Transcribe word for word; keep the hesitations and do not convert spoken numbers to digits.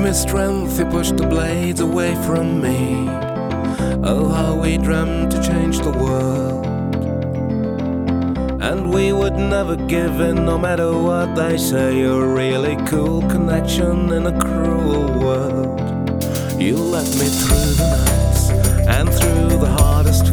me strength, you pushed the blades away from me. Oh, how we dreamt to change the world, and we would never give in, no matter what they say. You're a really cool connection in a cruel world. You led me through the nights and through the hardest